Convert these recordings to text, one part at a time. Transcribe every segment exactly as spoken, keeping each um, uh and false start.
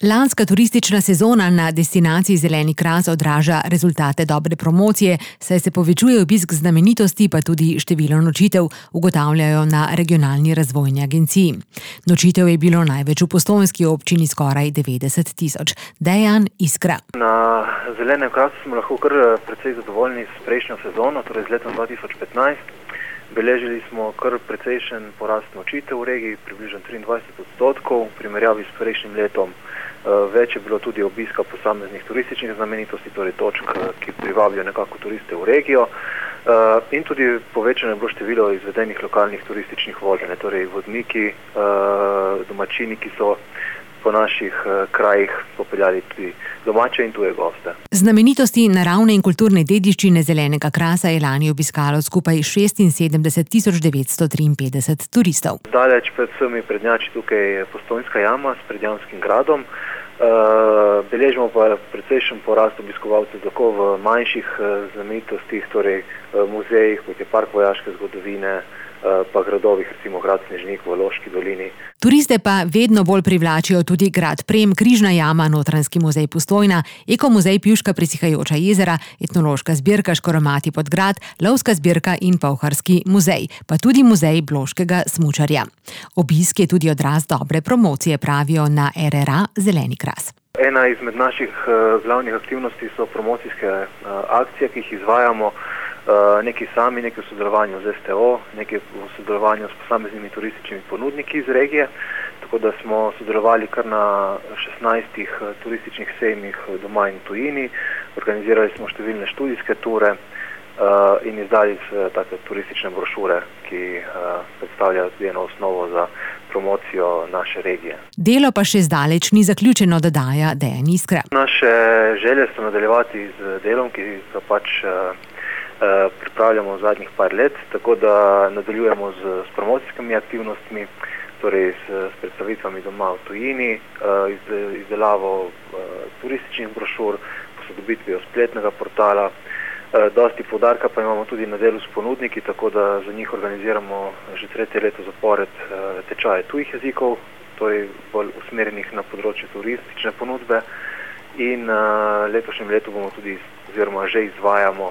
Lanska turistična sezona na destinaciji Zeleni Kras odraža rezultate dobre promocije, saj se povečuje obisk znamenitosti, pa tudi število nočitev, ugotavljajo na regionalni razvojni agenciji. Nočitev je bilo največ v postojnski občini, skoraj devetdeset tisoč. Dejan Iskra. Na Zelenem Krasu smo lahko kar precej zadovoljni s prejšnjo sezono, torej z letom dva tisoč petnajst. Beležili smo kar precejšen porast nočitev v regiji, približno triindvajset odstotkov, v primerjavi s prejšnjim letom. Več je bilo tudi obiska posameznih turističnih znamenitosti, torej točk, ki privabijo nekako turiste v regijo. In tudi povečano je bilo število izvedenih lokalnih turističnih vodenj, torej vodniki, domačini, ki so po naših krajih popeljali tudi domače in tuje goste. Znamenitosti naravne in kulturne dediščine Zelenega Krasa je lani obiskalo skupaj šestinsedemdeset tisoč devetsto triinpetdeset turistov. Daleč pred vsemi prednjači tukaj Postojnska jama s Predjamskim gradom. Uh, beležimo pa precejšen porast obiskovalcev tako v manjših uh, znamenitostih, torej uh, muzejih, kot je Park vojaške zgodovine, uh, pa gradovih, recimo grad Snežnik v Loški dolini. Turiste pa vedno bolj privlačijo tudi grad Prem, Križna jama, Notranjski muzej Postojna, Ekomuzej Pivška Presihajoča jezera, etnološka zbirka Škoromati Podgrad, lovska zbirka in Polharski muzej, pa tudi muzej bloškega smučarja. Obisk je tudi odraz dobre promocije, pravijo na R R A Zeleni Kras. Ena izmed naših uh, glavnih aktivnosti so promocijske uh, akcije, ki jih izvajamo, uh, neki sami, neki v sodelovanju z S T O, neki v sodelovanju s posameznimi turističnimi ponudniki iz regije, tako da smo sodelovali kar na šestnajstih uh, turističnih sejmih doma in tujini, organizirali smo številne študijske ture uh, in izdali uh, take turistične brošure, ki uh, predstavljajo tudi eno osnovo za promocijo naše regije. Delo pa še zdaleč ni zaključeno, dodaja Dejan Iskra. Naše želje so nadaljevati z delom, ki ga pač uh, uh, pripravljamo v zadnjih par let, tako da nadaljujemo z, z promocijskimi aktivnostmi, torej s, s predstavitvami doma v tujini, uh, iz, izdelavo uh, turističnih brošur, posodobitvijo spletnega portala. Dosti poudarka pa imamo tudi na delu s ponudniki, tako da za njih organiziramo že tretje leto zapored tečaje tujih jezikov, torej bolj usmerjenih na področju turistične ponudbe, in letošnjem letu bomo tudi, oziroma že izvajamo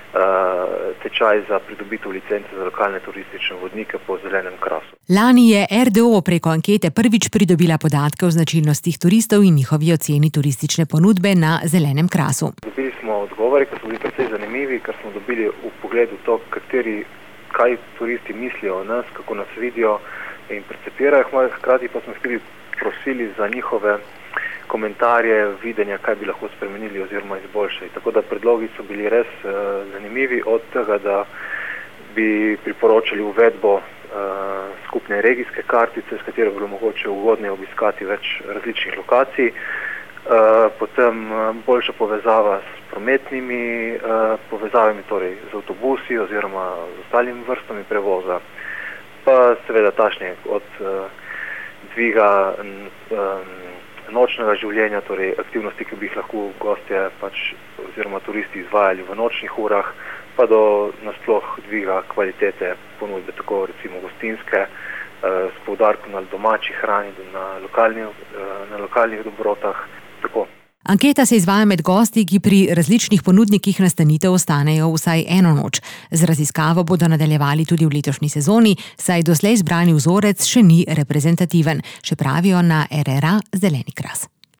tečaj za pridobitev licence za lokalne turistične vodnike po Zelenem Krasu. Lani je R D O preko ankete prvič pridobila podatke o značilnostih turistov in njihovi oceni turistične ponudbe na Zelenem Krasu. Dobili smo odgovore, ki so bili precej zanimivi, ker smo dobili v pogledu to, kateri, kaj turisti mislijo o nas, kako nas vidijo in percepirajo, hkrati pa smo tudi prosili za njihove komentarje, videnja, kaj bi lahko spremenili oziroma izboljšali. Tako da predlogi so bili res uh, zanimivi, od tega, da bi priporočali uvedbo uh, skupne regijske kartice, s katero bi bilo mogoče ugodneje obiskati več različnih lokacij, uh, potem uh, boljša povezava s prometnimi uh, povezavami, torej z avtobusi oziroma z ostalimi vrstami prevoza, pa seveda tašnje od uh, dviga um, nočnega življenja, torej aktivnosti, ki bi jih lahko gostje pač, oziroma turisti izvajali v nočnih urah, pa do nasploh dviga kvalitete ponudbe, tako recimo gostinske, eh, s poudarkom na domači hrani, na, lokalni, eh, na lokalnih dobrotah. Tako. Anketa se izvaja med gosti, ki pri različnih ponudnikih nastanitev ostanejo vsaj eno noč. Z raziskavo bodo nadaljevali tudi v letošnji sezoni, saj doslej zbrani vzorec še ni reprezentativen, še pravijo na R R A Zeleni Kras.